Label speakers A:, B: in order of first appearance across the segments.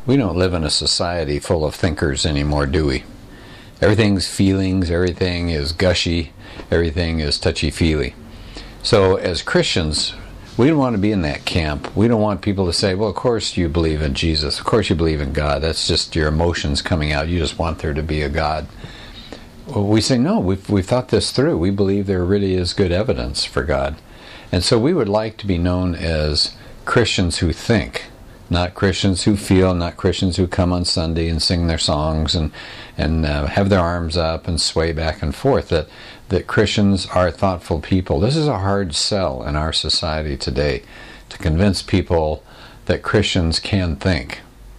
A: We don't live in a society full of thinkers anymore, do we? Everything's feelings, everything is gushy, everything is touchy-feely. So as Christians, we don't want to be in that camp. We don't want people to say, well, of course you believe in Jesus, of course you believe in God, that's just your emotions coming out, you just want there to be a God. Well, we say, no, we've thought this through. We believe there really is good evidence for God. And so we would like to be known as Christians who think, not Christians who feel, not Christians who come on Sunday and sing their songs and have their arms up and sway back and forth, that Christians are thoughtful people. This is a hard sell in our society today, to convince people that Christians can think.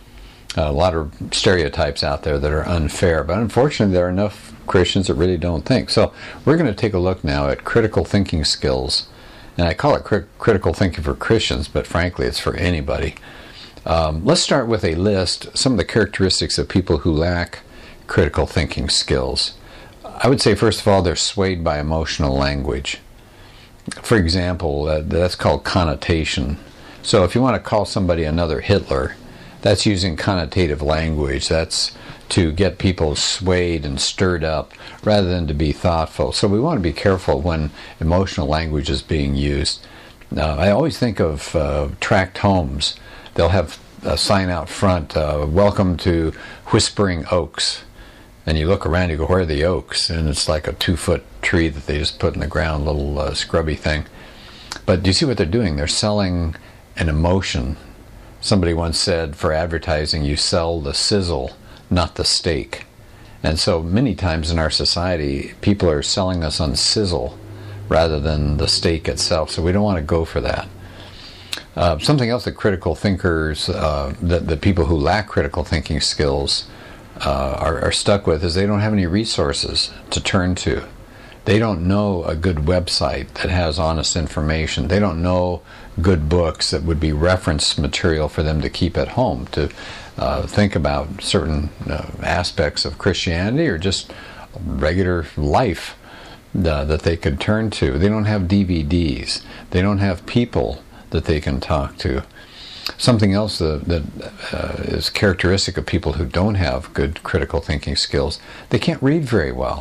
A: A lot of stereotypes out there that are unfair, but unfortunately there are enough Christians that really don't think. So we're going to take a look now at critical thinking skills. And I call it critical thinking for Christians, but frankly it's for anybody. Let's start with a list, some of the characteristics of people who lack critical thinking skills. I would say, first of all, they're swayed by emotional language. For example, that's called connotation. So if you want to call somebody another Hitler, that's using connotative language. That's to get people swayed and stirred up rather than to be thoughtful. So we want to be careful when emotional language is being used. I always think of tract homes. They'll have a sign out front, welcome to Whispering Oaks. And you look around, you go, where are the oaks? And it's like a 2-foot tree that they just put in the ground, little scrubby thing. But do you see what they're doing? They're selling an emotion. Somebody once said, for advertising, you sell the sizzle, not the steak. And so many times in our society, people are selling us on sizzle rather than the steak itself. So we don't want to go for that. Something else that critical thinkers, that people who lack critical thinking skills are stuck with is they don't have any resources to turn to. They don't know a good website that has honest information. They don't know good books that would be reference material for them to keep at home, to think about certain aspects of Christianity or just regular life that they could turn to. They don't have DVDs. They don't have people that they can talk to. Something else that is characteristic of people who don't have good critical thinking skills, they can't read very well.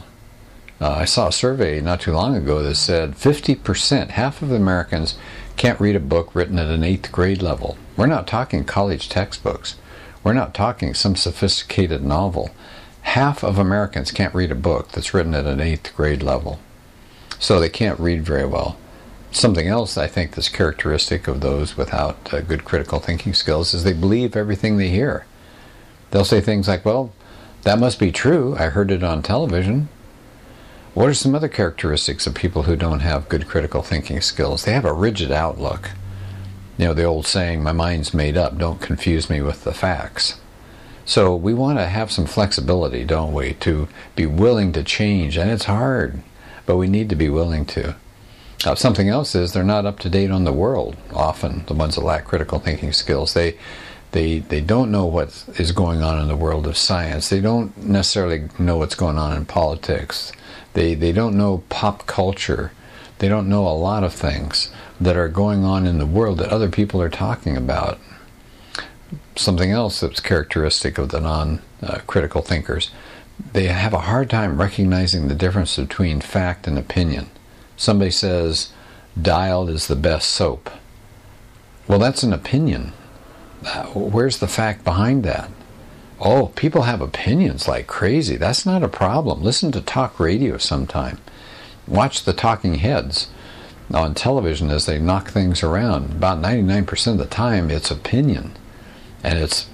A: I saw a survey not too long ago that said 50%, half of Americans can't read a book written at an 8th grade level. We're not talking college textbooks. We're not talking some sophisticated novel. Half of Americans can't read a book that's written at an 8th grade level. So they can't read very well. Something else I think that's characteristic of those without good critical thinking skills is they believe everything they hear. They'll say things like, well, that must be true. I heard it on television. What are some other characteristics of people who don't have good critical thinking skills? They have a rigid outlook. You know, the old saying, my mind's made up, don't confuse me with the facts. So we want to have some flexibility, don't we, to be willing to change. And it's hard, but we need to be willing to. Something else is they're not up to date on the world, often, the ones that lack critical thinking skills. They don't know what is going on in the world of science. They don't necessarily know what's going on in politics. They don't know pop culture. They don't know a lot of things that are going on in the world that other people are talking about. Something else that's characteristic of the non-critical thinkers, they have a hard time recognizing the difference between fact and opinion. Somebody says, Dial is the best soap. Well, that's an opinion. Where's the fact behind that? Oh, people have opinions like crazy. That's not a problem. Listen to talk radio sometime. Watch the talking heads on television as they knock things around. About 99% of the time, it's opinion. And it's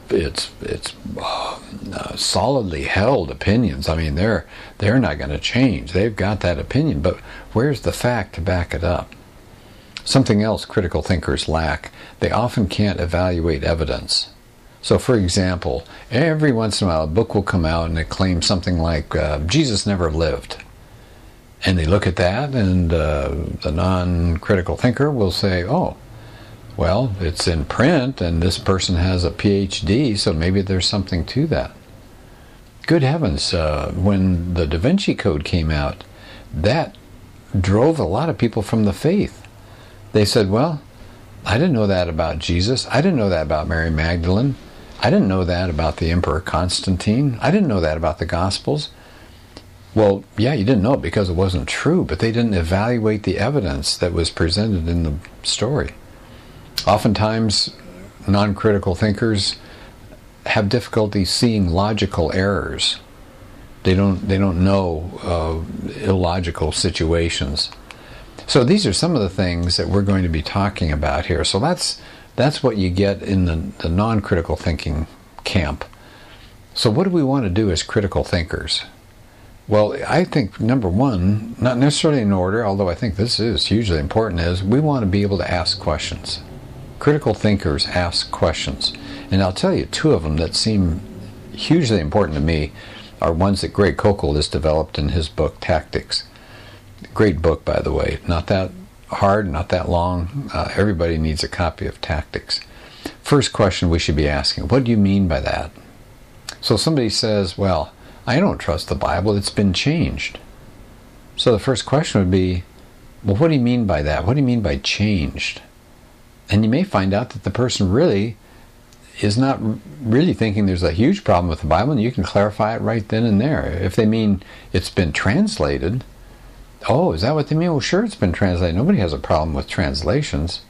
A: solidly held opinions. I mean, they're not going to change. They've got that opinion, but where's the fact to back it up? Something else critical thinkers lack, they often can't evaluate evidence. So, for example, every once in a while a book will come out and it claims something like Jesus never lived. And they look at that and the non-critical thinker will say, oh, well, it's in print and this person has a PhD, so maybe there's something to that. Good heavens, when the Da Vinci Code came out, that drove a lot of people from the faith. They said, well, I didn't know that about Jesus. I didn't know that about Mary Magdalene. I didn't know that about the Emperor Constantine. I didn't know that about the Gospels. Well, yeah, you didn't know it because it wasn't true, but they didn't evaluate the evidence that was presented in the story. Oftentimes, non-critical thinkers have difficulty seeing logical errors. They don't know illogical situations. So these are some of the things that we're going to be talking about here. So that's what you get in the non-critical thinking camp. So what do we want to do as critical thinkers? Well, I think number one, not necessarily in order, although I think this is hugely important, is we want to be able to ask questions. Critical thinkers ask questions. And I'll tell you two of them that seem hugely important to me are ones that Greg Koukl has developed in his book, Tactics. Great book, by the way. Not that hard, not that long. Everybody needs a copy of Tactics. First question we should be asking, what do you mean by that? So somebody says, well, I don't trust the Bible, it's been changed. So the first question would be, well, what do you mean by that? What do you mean by changed? And you may find out that the person really is not really thinking there's a huge problem with the Bible, and you can clarify it right then and there. If they mean it's been translated, oh, is that what they mean? Well, sure, it's been translated. Nobody has a problem with translations.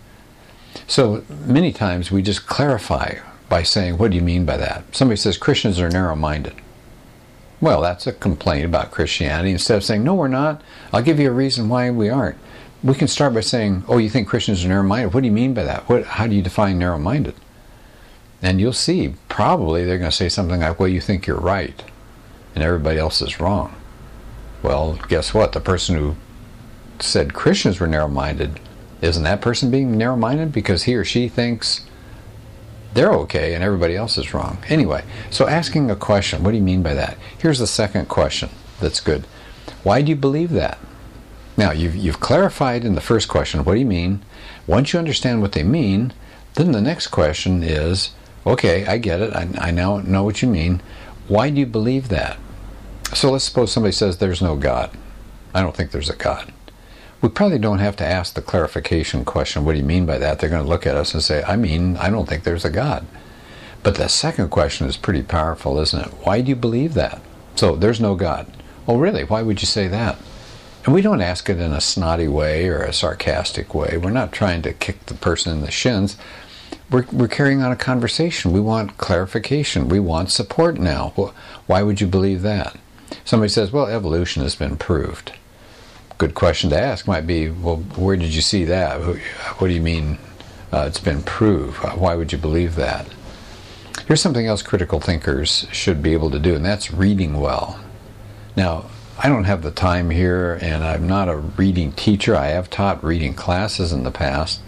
A: So many times we just clarify by saying, what do you mean by that? Somebody says Christians are narrow-minded. Well, that's a complaint about Christianity. Instead of saying, no, we're not, I'll give you a reason why we aren't. We can start by saying, oh, you think Christians are narrow-minded? What do you mean by that? How do you define narrow-minded? And you'll see, probably they're going to say something like, well, you think you're right, and everybody else is wrong. Well, guess what? The person who said Christians were narrow-minded, isn't that person being narrow-minded because he or she thinks they're okay and everybody else is wrong? Anyway, so asking a question, what do you mean by that? Here's the second question that's good. Why do you believe that? Now, you've clarified in the first question, what do you mean? Once you understand what they mean, then the next question is, okay, I get it. I now know what you mean. Why do you believe that? So let's suppose somebody says there's no God. I don't think there's a God. We probably don't have to ask the clarification question, what do you mean by that? They're going to look at us and say, I don't think there's a God. But the second question is pretty powerful, isn't it? Why do you believe that? So there's no God. Oh, really? Why would you say that? And we don't ask it in a snotty way or a sarcastic way. We're not trying to kick the person in the shins. We're carrying on a conversation. We want clarification. We want support now. Well, why would you believe that? Somebody says, well, evolution has been proved. Good question to ask might be, well, where did you see that? What do you mean it's been proved? Why would you believe that? Here's something else critical thinkers should be able to do, and that's reading well. Now, I don't have the time here, and I'm not a reading teacher. I have taught reading classes in the past.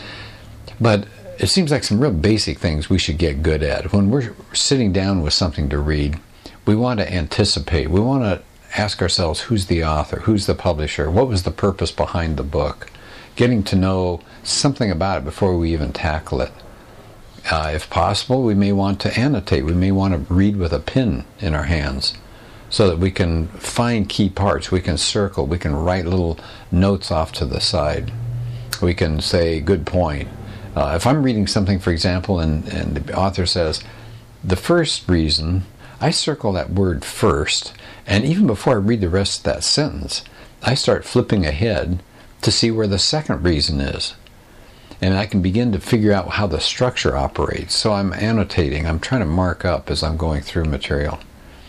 A: But it seems like some real basic things we should get good at. When we're sitting down with something to read, we want to anticipate. We want to ask ourselves, who's the author? Who's the publisher? What was the purpose behind the book? Getting to know something about it before we even tackle it. If possible, we may want to annotate. We may want to read with a pen in our hands so that we can find key parts. We can circle. We can write little notes off to the side. We can say, good point. If I'm reading something, for example, and the author says, the first reason, I circle that word first, and even before I read the rest of that sentence, I start flipping ahead to see where the second reason is. And I can begin to figure out how the structure operates. So I'm annotating, I'm trying to mark up as I'm going through material.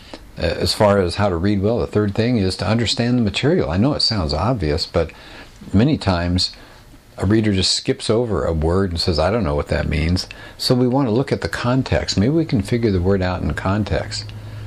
A: As far as how to read well, the third thing is to understand the material. I know it sounds obvious, but many times a reader just skips over a word and says, I don't know what that means. So we want to look at the context. Maybe we can figure the word out in context.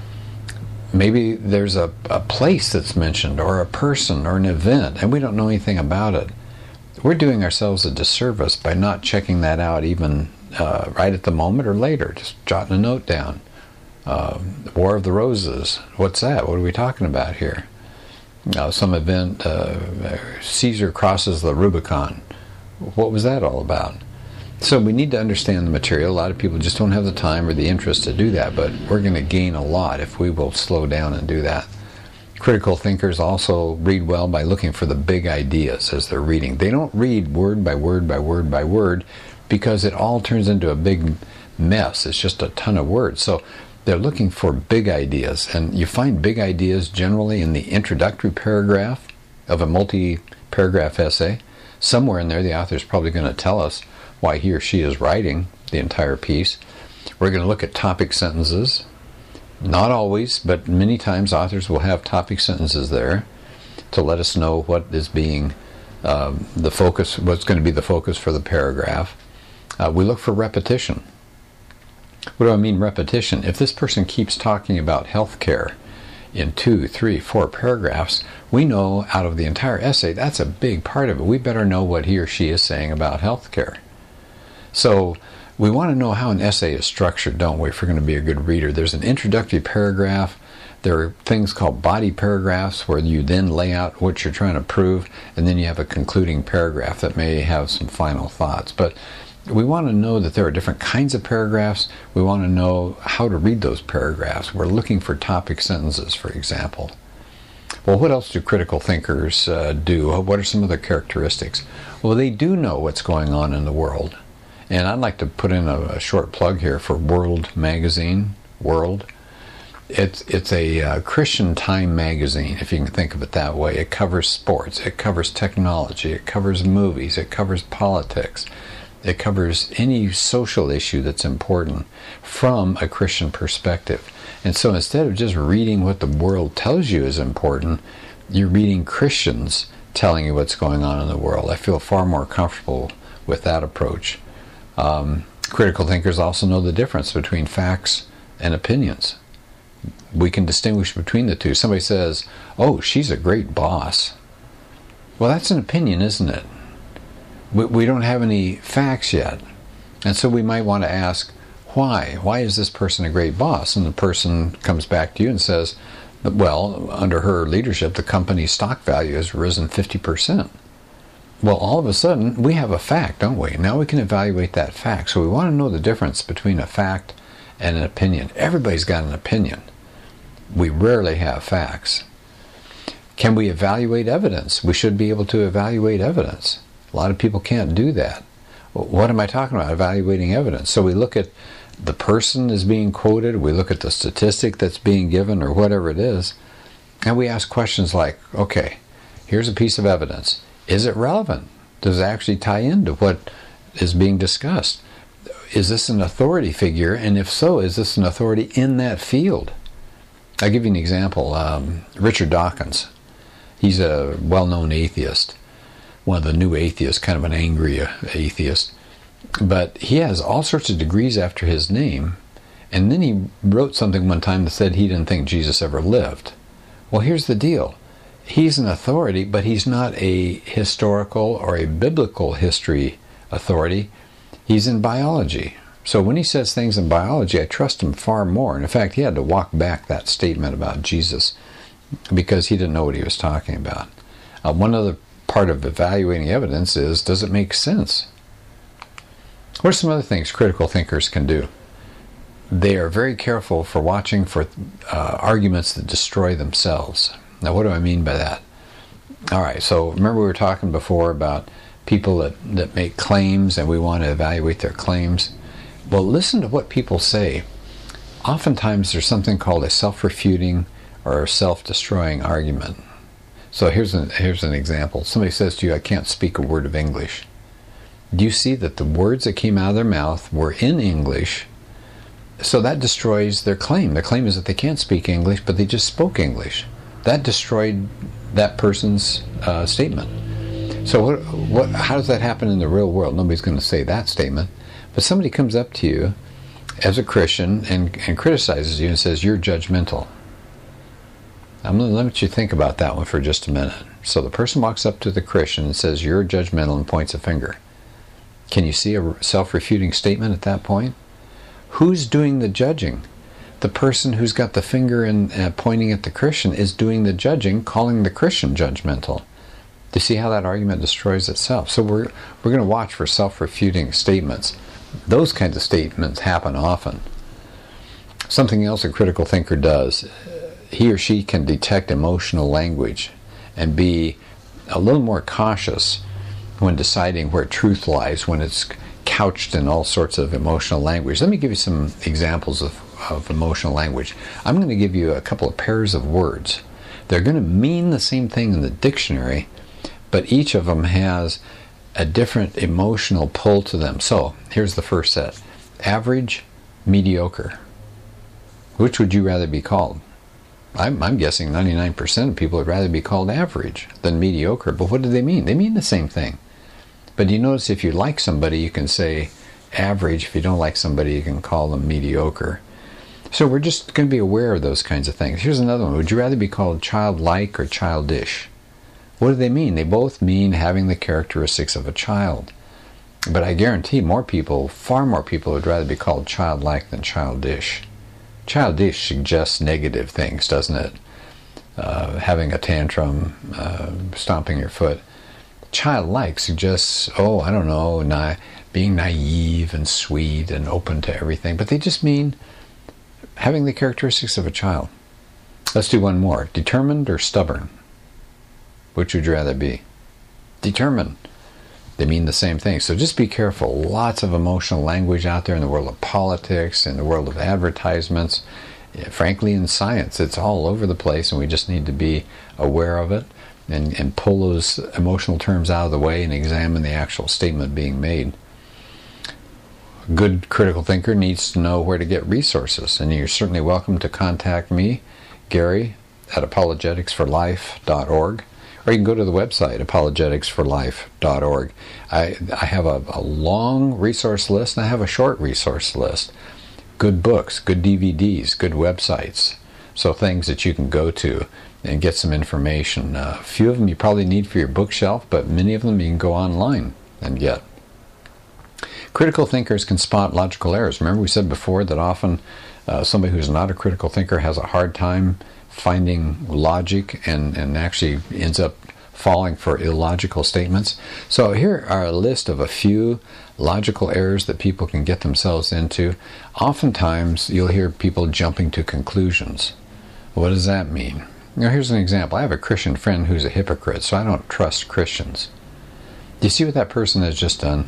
A: Maybe there's a place that's mentioned, or a person, or an event, and we don't know anything about it. We're doing ourselves a disservice by not checking that out even right at the moment or later, just jotting a note down. The War of the Roses, what's that? What are we talking about here? Some event, Caesar crosses the Rubicon. What was that all about? So we need to understand the material. A lot of people just don't have the time or the interest to do that, but we're going to gain a lot if we will slow down and do that. Critical thinkers also read well by looking for the big ideas as they're reading. They don't read word by word by word by word because it all turns into a big mess. It's just a ton of words. So they're looking for big ideas, and you find big ideas generally in the introductory paragraph of a multi-paragraph essay. Somewhere in there, the author's probably going to tell us why he or she is writing the entire piece. We're going to look at topic sentences. Not always, but many times authors will have topic sentences there to let us know what is being the focus, what's going to be the focus for the paragraph. We look for repetition. What do I mean repetition? If this person keeps talking about healthcare in 2, 3, 4 paragraphs, we know out of the entire essay that's a big part of it. We better know what he or she is saying about healthcare. So we want to know how an essay is structured, don't we, if we're going to be a good reader. There's an introductory paragraph. There are things called body paragraphs where you then lay out what you're trying to prove, and then you have a concluding paragraph that may have some final thoughts. But we want to know that there are different kinds of paragraphs. We want to know how to read those paragraphs. We're looking for topic sentences, for example. Well, what else do critical thinkers do? What are some other characteristics? Well, they do know what's going on in the world. And I'd like to put in a short plug here for World magazine. World. It's a Christian Time magazine, if you can think of it that way. It covers sports, it covers technology, it covers movies, it covers politics, it covers any social issue that's important from a Christian perspective. And so instead of just reading what the world tells you is important, you're reading Christians telling you what's going on in the world. I feel far more comfortable with that approach. Critical thinkers also know the difference between facts and opinions. We can distinguish between the two. Somebody says, oh, she's a great boss. Well, that's an opinion, isn't it? We don't have any facts yet. And so we might want to ask, why? Why is this person a great boss? And the person comes back to you and says, well, under her leadership, the company's stock value has risen 50%. Well, all of a sudden, we have a fact, don't we? Now we can evaluate that fact. So we want to know the difference between a fact and an opinion. Everybody's got an opinion. We rarely have facts. Can we evaluate evidence? We should be able to evaluate evidence. A lot of people can't do that. What am I talking about? Evaluating evidence. So we look at the person is being quoted, we look at the statistic that's being given or whatever it is, and we ask questions like, okay, here's a piece of evidence. Is it relevant? Does it actually tie into what is being discussed? Is this an authority figure? And if so, is this an authority in that field? I'll give you an example. Richard Dawkins. He's a well-known atheist. One of the new atheists, kind of an angry atheist. But he has all sorts of degrees after his name. And then he wrote something one time that said he didn't think Jesus ever lived. Well, here's the deal. He's an authority, but he's not a historical or a biblical history authority. He's in biology. So when he says things in biology, I trust him far more. And in fact, he had to walk back that statement about Jesus because he didn't know what he was talking about. One other part of evaluating evidence is, does it make sense? What are some other things critical thinkers can do? They are very careful for watching for arguments that destroy themselves. Now, what do I mean by that? All right, so remember we were talking before about people that make claims and we want to evaluate their claims. Well, listen to what people say. Oftentimes there's something called a self-refuting or a self-destroying argument. So here's an example. Somebody says to you, I can't speak a word of English. Do you see that the words that came out of their mouth were in English? So that destroys their claim. Their claim is that they can't speak English, but they just spoke English. That destroyed that person's statement. So how does that happen in the real world? Nobody's going to say that statement. But somebody comes up to you as a Christian and criticizes you and says, you're judgmental. I'm going to let you think about that one for just a minute. So the person walks up to the Christian and says, you're judgmental, and points a finger. Can you see a self-refuting statement at that point? Who's doing the judging? The person who's got the finger and pointing at the Christian is doing the judging, calling the Christian judgmental. Do you see how that argument destroys itself? So we're going to watch for self-refuting statements. Those kinds of statements happen often. Something else a critical thinker does, he or she can detect emotional language and be a little more cautious when deciding where truth lies, when it's couched in all sorts of emotional language. Let me give you some examples of emotional language. I'm going to give you a couple of pairs of words. They're going to mean the same thing in the dictionary, but each of them has a different emotional pull to them. So here's the first set. Average, mediocre. Which would you rather be called? I'm guessing 99% of people would rather be called average than mediocre. But what do they mean? They mean the same thing. But you notice if you like somebody, you can say average. If you don't like somebody, you can call them mediocre. So we're just going to be aware of those kinds of things. Here's another one. Would you rather be called childlike or childish? What do they mean? They both mean having the characteristics of a child. But I guarantee more people, far more people, would rather be called childlike than childish. Childish suggests negative things, doesn't it? Having a tantrum, stomping your foot. Childlike suggests, oh, I don't know, being naive and sweet and open to everything. But they just mean having the characteristics of a child. Let's do one more. Determined or stubborn? Which would you rather be? Determined. They mean the same thing. So just be careful. Lots of emotional language out there in the world of politics, in the world of advertisements, frankly in science. It's all over the place, and we just need to be aware of it and pull those emotional terms out of the way and examine the actual statement being made. A good critical thinker needs to know where to get resources, and you're certainly welcome to contact me, Gary, at apologeticsforlife.org. Or you can go to the website, apologeticsforlife.org. I have a long resource list, and I have a short resource list. Good books, good DVDs, good websites. So things that you can go to and get some information. A few of them you probably need for your bookshelf, but many of them you can go online and get. Critical thinkers can spot logical errors. Remember we said before that often somebody who's not a critical thinker has a hard time finding logic and actually ends up falling for illogical statements. So here are a list of a few logical errors that people can get themselves into. Oftentimes you'll hear people jumping to conclusions. What does that mean? Now here's an example. I have a Christian friend who's a hypocrite, so I don't trust Christians. Do you see what that person has just done?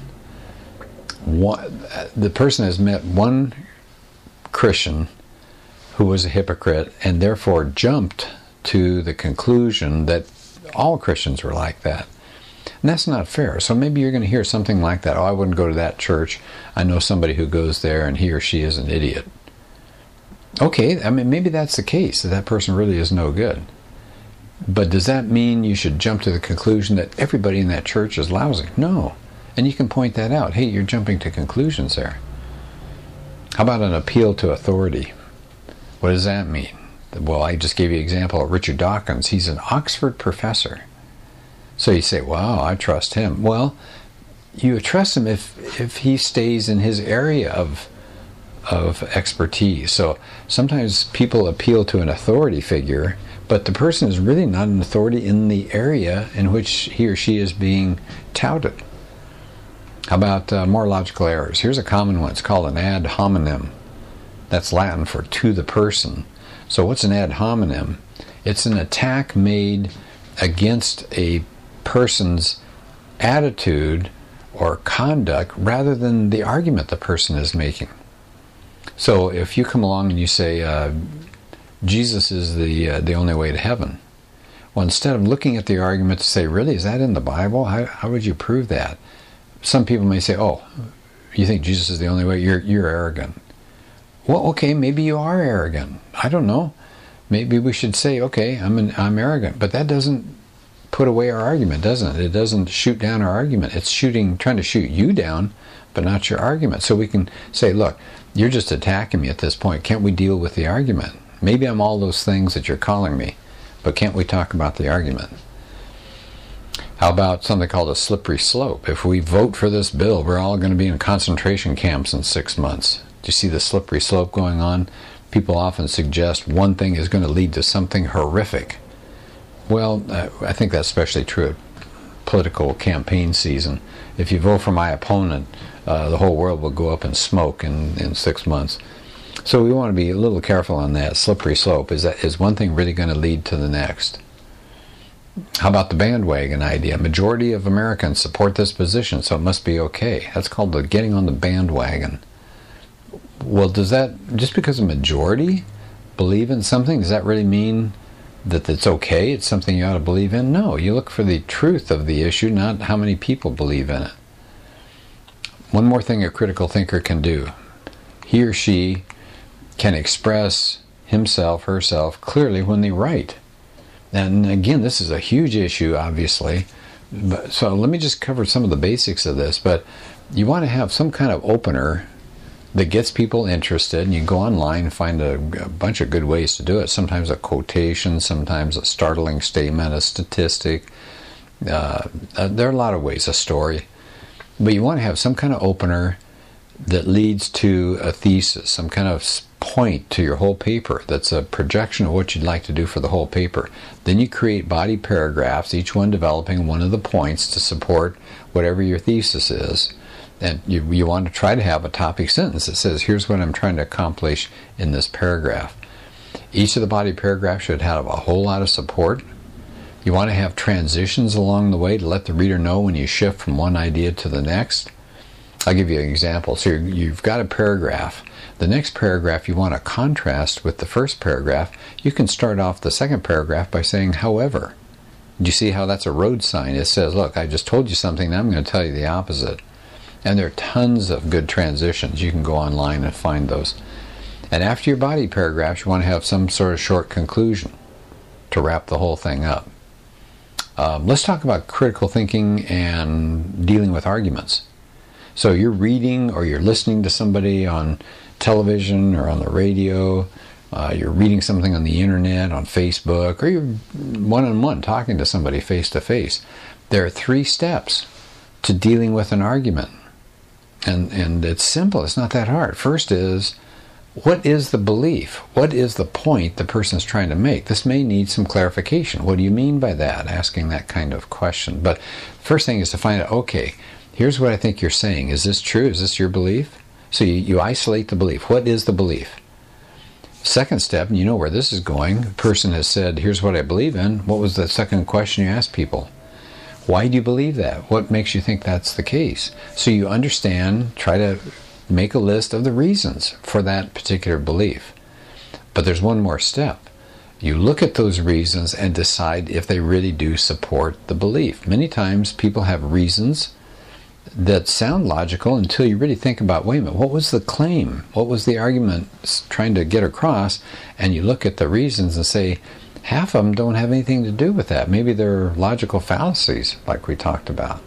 A: The person has met one Christian who was a hypocrite and therefore jumped to the conclusion that all Christians were like that. And that's not fair. So maybe you're going to hear something like that. Oh, I wouldn't go to that church. I know somebody who goes there and he or she is an idiot. Okay, I mean, maybe that's the case, that person really is no good. But does that mean you should jump to the conclusion that everybody in that church is lousy? No. And you can point that out. Hey, you're jumping to conclusions there. How about an appeal to authority? What does that mean? Well, I just gave you an example of Richard Dawkins. He's an Oxford professor. So you say, wow, I trust him. Well, you trust him if he stays in his area of expertise. So sometimes people appeal to an authority figure, but the person is really not an authority in the area in which he or she is being touted. How about more logical errors? Here's a common one. It's called an ad hominem. That's Latin for to the person. So what's an ad hominem? It's an attack made against a person's attitude or conduct rather than the argument the person is making. So if you come along and you say, Jesus is the only way to heaven, well, instead of looking at the argument to say, really, is that in the Bible? How would you prove that? Some people may say, oh, you think Jesus is the only way? You're arrogant. Well, okay, maybe you are arrogant. I don't know. Maybe we should say, okay, I'm arrogant. But that doesn't put away our argument, doesn't it? It doesn't shoot down our argument. It's trying to shoot you down, but not your argument. So we can say, look, you're just attacking me at this point. Can't we deal with the argument? Maybe I'm all those things that you're calling me, but can't we talk about the argument? How about something called a slippery slope? If we vote for this bill, we're all going to be in concentration camps in 6 months. Do you see the slippery slope going on? People often suggest one thing is going to lead to something horrific. Well, I think that's especially true at political campaign season. If you vote for my opponent, the whole world will go up in smoke in 6 months. So we want to be a little careful on that slippery slope. Is one thing really going to lead to the next? How about the bandwagon idea? Majority of Americans support this position, so it must be okay. That's called the getting on the bandwagon. Well, does that, just because a majority believe in something, does that really mean that it's okay? It's something you ought to believe in? No, you look for the truth of the issue, not how many people believe in it. One more thing a critical thinker can do. He or she can express himself, herself clearly when they write. And again, this is a huge issue, obviously. So let me just cover some of the basics of this. But you want to have some kind of opener that gets people interested. And you can go online and find a bunch of good ways to do it. Sometimes a quotation, sometimes a startling statement, a statistic. There are a lot of ways, a story. But you want to have some kind of opener that leads to a thesis, some kind of point to your whole paper that's a projection of what you'd like to do for the whole paper. Then you create body paragraphs, each one developing one of the points to support whatever your thesis is. And you want to try to have a topic sentence that says, here's what I'm trying to accomplish in this paragraph. Each of the body paragraphs should have a whole lot of support. You want to have transitions along the way to let the reader know when you shift from one idea to the next. I'll give you an example. So you've got a paragraph. The next paragraph you want to contrast with the first paragraph. You can start off the second paragraph by saying, however. Do you see how that's a road sign? It says, look, I just told you something, now I'm going to tell you the opposite. And there are tons of good transitions. You can go online and find those. And after your body paragraphs, you want to have some sort of short conclusion to wrap the whole thing up. Let's talk about critical thinking and dealing with arguments. So you're reading or you're listening to somebody on television or on the radio, you're reading something on the internet, on Facebook, or you're one-on-one talking to somebody face-to-face. There are 3 steps to dealing with an argument. And it's simple, it's not that hard. First is, what is the belief? What is the point the person's trying to make? This may need some clarification. What do you mean by that? Asking that kind of question. But first thing is to find out, okay, here's what I think you're saying. Is this true? Is this your belief? So you isolate the belief. What is the belief? Second step, and you know where this is going. The person has said, here's what I believe in. What was the second question you asked people? Why do you believe that? What makes you think that's the case? So you understand, try to make a list of the reasons for that particular belief. But there's one more step. You look at those reasons and decide if they really do support the belief. Many times people have reasons that sound logical until you really think about, wait a minute, what was the claim? What was the argument trying to get across? And you look at the reasons and say, half of them don't have anything to do with that. Maybe they're logical fallacies, like we talked about.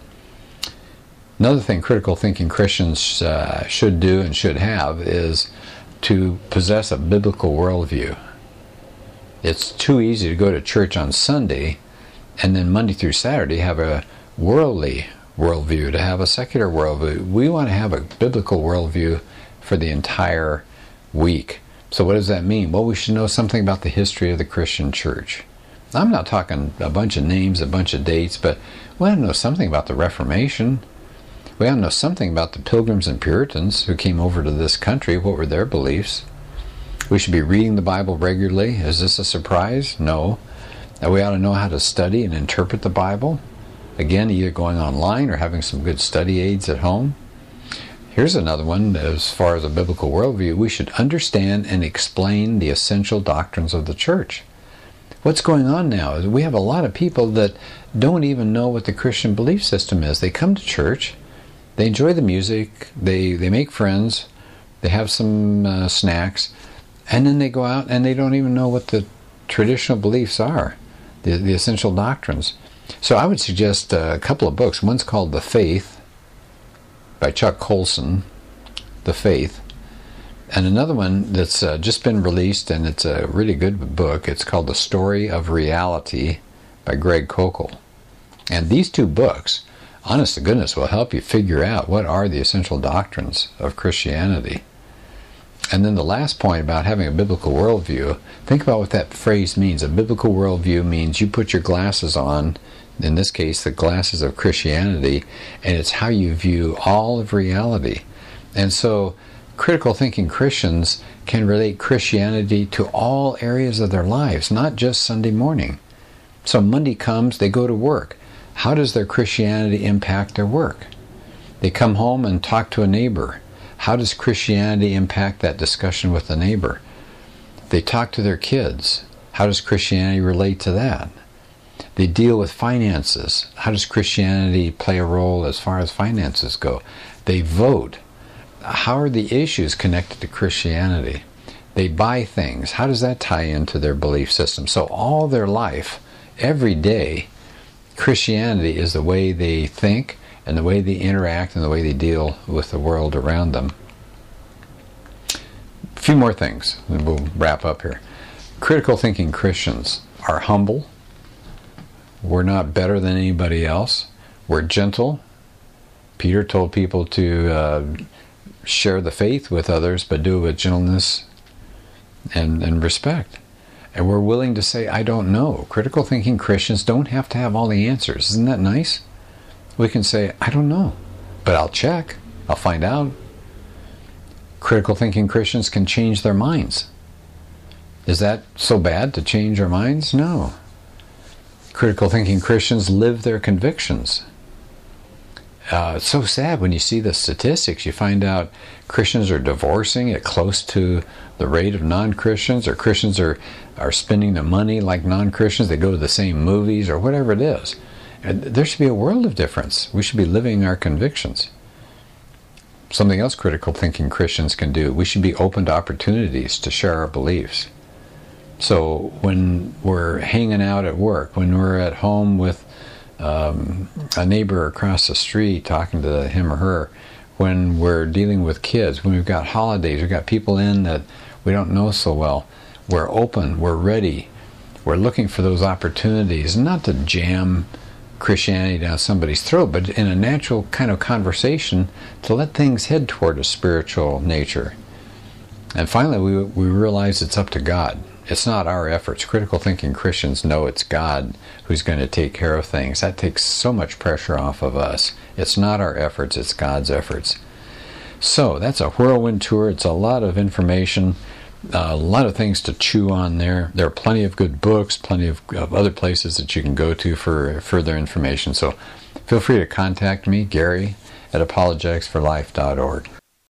A: Another thing critical thinking Christians should do and should have is to possess a biblical worldview. It's too easy to go to church on Sunday and then Monday through Saturday have a worldly worldview, to have a secular worldview. We want to have a biblical worldview for the entire week. So what does that mean? Well, we should know something about the history of the Christian church. I'm not talking a bunch of names, a bunch of dates, but we ought to know something about the Reformation. We ought to know something about the Pilgrims and Puritans who came over to this country. What were their beliefs? We should be reading the Bible regularly. Is this a surprise? No. We ought to know how to study and interpret the Bible. Again, either going online or having some good study aids at home. Here's another one. As far as a biblical worldview, we should understand and explain the essential doctrines of the church. What's going on now is we have a lot of people that don't even know what the Christian belief system is. They come to church, they enjoy the music, they make friends, they have some snacks, and then they go out and they don't even know what the traditional beliefs are, the essential doctrines. So I would suggest a couple of books. One's called The Faith by Chuck Colson, The Faith. And another one that's just been released, and it's a really good book. It's called The Story of Reality by Greg Koukl. And these 2 books, honest to goodness, will help you figure out what are the essential doctrines of Christianity. And then the last point about having a biblical worldview, think about what that phrase means. A biblical worldview means you put your glasses on, in this case the glasses of Christianity, and it's how you view all of reality. And so critical thinking Christians can relate Christianity to all areas of their lives, not just Sunday morning. So Monday comes, they go to work. How does their Christianity impact their work? They come home and talk to a neighbor. How does Christianity impact that discussion with the neighbor? They talk to their kids. How does Christianity relate to that? They deal with finances. How does Christianity play a role as far as finances go? They vote. How are the issues connected to Christianity? They buy things. How does that tie into their belief system? So all their life, every day, Christianity is the way they think and the way they interact and the way they deal with the world around them. A few more things, and we'll wrap up here. Critical thinking Christians are humble. We're not better than anybody else. We're gentle. Peter told people to share the faith with others, but do it with gentleness and respect. And we're willing to say, I don't know. Critical thinking Christians don't have to have all the answers. Isn't that nice? We can say, I don't know, but I'll check. I'll find out. Critical thinking Christians can change their minds. Is that so bad to change our minds? No. Critical thinking Christians live their convictions. It's so sad when you see the statistics. You find out Christians are divorcing at close to the rate of non-Christians, or Christians are spending their money like non-Christians. They go to the same movies or whatever it is. And there should be a world of difference. We should be living our convictions. Something else critical thinking Christians can do. We should be open to opportunities to share our beliefs. So when we're hanging out at work, when we're at home with a neighbor across the street talking to him or her, when we're dealing with kids, when we've got holidays, we've got people in that we don't know so well, we're open, we're ready, we're looking for those opportunities, not to jam Christianity down somebody's throat, but in a natural kind of conversation to let things head toward a spiritual nature. And finally, we realize it's up to God. It's not our efforts. Critical thinking Christians know it's God who's going to take care of things. That takes so much pressure off of us. It's not our efforts, it's God's efforts. So that's a whirlwind tour. It's a lot of information, a lot of things to chew on there. There are plenty of good books, plenty of other places that you can go to for further information. So feel free to contact me, Gary, at apologeticsforlife.org.